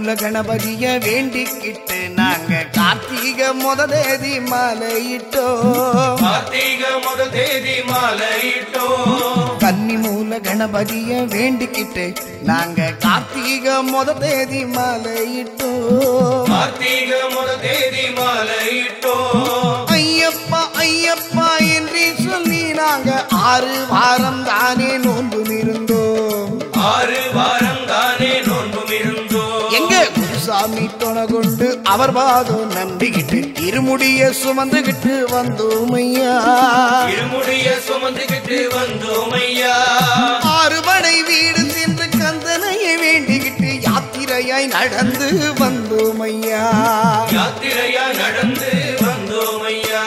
மூல கணபதிய வேண்டிக்கிட்டு நாங்க கார்த்திகை முதல் தேதி மாலையிட்டோம். கார்த்திகை முதல் தேதி மாலையிட்டோம். கன்னி மூல கணபதிய வேண்டிக்கிட்டு நாங்க கார்த்திகை முதல் தேதி மாலையிட்டோம். கார்த்திகை முதல் தேதி மாலையிட்டோம். ஐயப்பா ஐயப்பா என்று சொல்லி நாங்க 6 வாரம் தானே நோன்பு இருந்தோம். 6 வாரம் தானே நோன்பும் இருந்தோம். எங்க குருசாமி துணை கொண்டு அவர் பாதம் நம்பிக்கிட்டு இருமுடிய சுமந்துகிட்டு வந்தோம் ஐயா. இருமுடிய சுமந்துகிட்டு வந்தோம் ஐயா. 6 படை வீடு சென்று கந்தனையை வேண்டிக்கிட்டு யாத்திரையாய் நடந்து வந்தோம் ஐயா. யாத்திரையா நடந்து வந்தோம் ஐயா.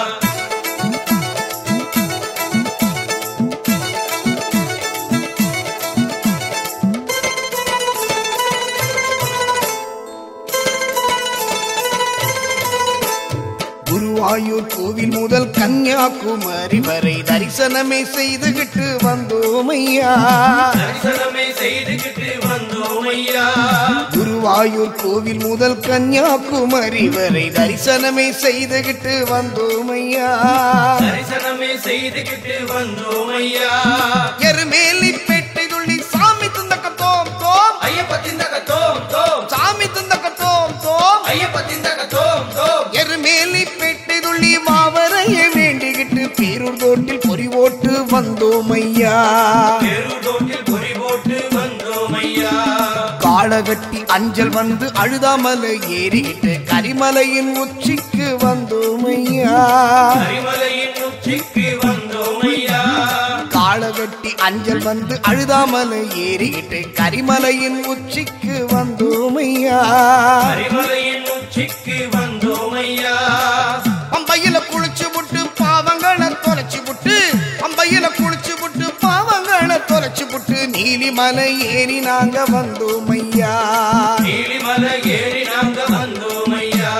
குருவாயூர் கோவில் முதல் கன்னியாகுமரி வரை தரிசனமே செய்துகிட்டு வந்தோம் ஐயா. தரிசனமே செய்துகிட்டு வந்தோம் ஐயா. குருவாயூர் கோவில் முதல் கன்னியாகுமரி வரை தரிசனமே செய்துகிட்டு வந்தோம் ஐயா. தரிசனமே செய்துகிட்டு வந்தோம் ஐயா. எருமேலி பெட்டை துள்ளி சாமி துந்தக்கத்தோம் தோம். ஐயப்ப திந்தகத்தோம் தோம். சாமி துந்தக்கத்தோம் தோம். ஐயப்ப திந்தகத்தோம் தோம். எருமேலி பெட்டை துள்ளி மாவரையை வேண்டிக்கிட்டு பேரூர் தோட்டில் பொறி ஓட்டு வந்தோம் ஐயா. பேரூர் தோட்டில் பொறி போட்டு வந்தோம் ஐயா. காளகட்டி அஞ்சல் வந்து அழுதாமலை ஏறிக்கிட்டு கரிமலையின் உச்சிக்கு வந்தோம் ஐயா. கரிமலையின் உச்சிக்கு வந்தோம் ஐயா. காளகட்டி அஞ்சல் வந்து அழுதாமலை ஏறிக்கிட்டு கரிமலையின் உச்சிக்கு வந்தோம் ஐயா. கரிமலையின் உச்சிக்கு வந்தோம் ஐயா. பம்பையில குளிச்சு விட்டு பாவங்களை தொலைச்சு விட்டு பம்பையில குளிச்சு விட்டு பாவங்களை தொலைச்சு விட்டு நீலிமலை ஏறி நாங்க வந்தோம் ஐயா. நீலிமலை ஏறி நாங்க வந்தோம் ஐயா.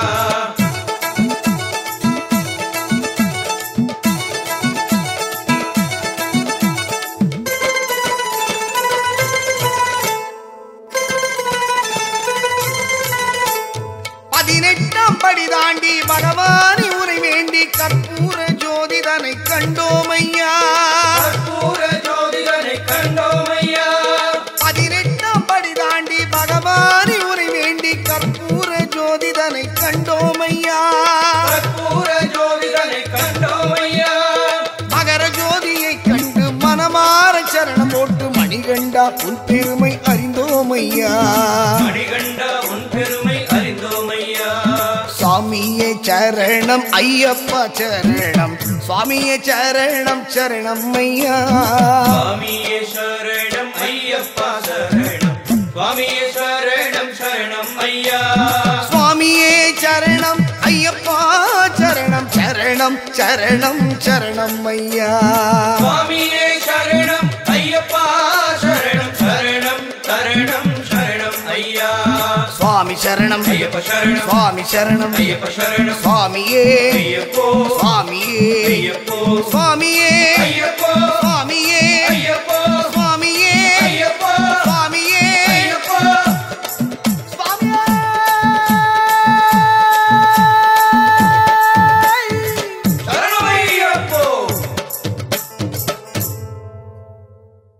பதினெட்டாம் படி தாண்டி பகவானி உரை வேண்டி கற்பூர ஜோதிதனை கண்டோம் ஐயா. கற்பூர ஜோதிடனை கண்டோம் ஐயா. 18ஆம் படி தாண்டி பகவானி உரை வேண்டி கற்பூர ஜோதிதனை கண்டோம் ஐயா. கற்பூர ஜோதிடனை கண்டோம் ஐயா. மகர ஜோதியை கண்டு மனமாற சரணம் போட்டு மணிகண்டா உன் பெருமை அறிந்தோம் ஐயா. மணிகண்டா உன் பெருமை அறிந்தோம் ஐயா. சுவாமியே சரணம் ஐயப்பா சரணம் சுவாமியே சரணம் சரணம் ஐயா. சுவாமியே சரணம் ஐயப்பா சரணம். சுவாமியே சரணம் சரணம் ஐயா. சுவாமியே சரணம் ஐயப்பா சரணம் சரணம் சரணம் சரணம் ஐயா. சுவாமியே சரணம் ஐயப்பா சரணம் சரணம் சரணம் சரணம் ஐயா. சுவாமி சரணம் ஐயப்ப சரணம். சுவாமி சரணம் ஐயப்ப சரணம். சுவாமியே ஐயப்போ. சுவாமியே ஐயப்போ.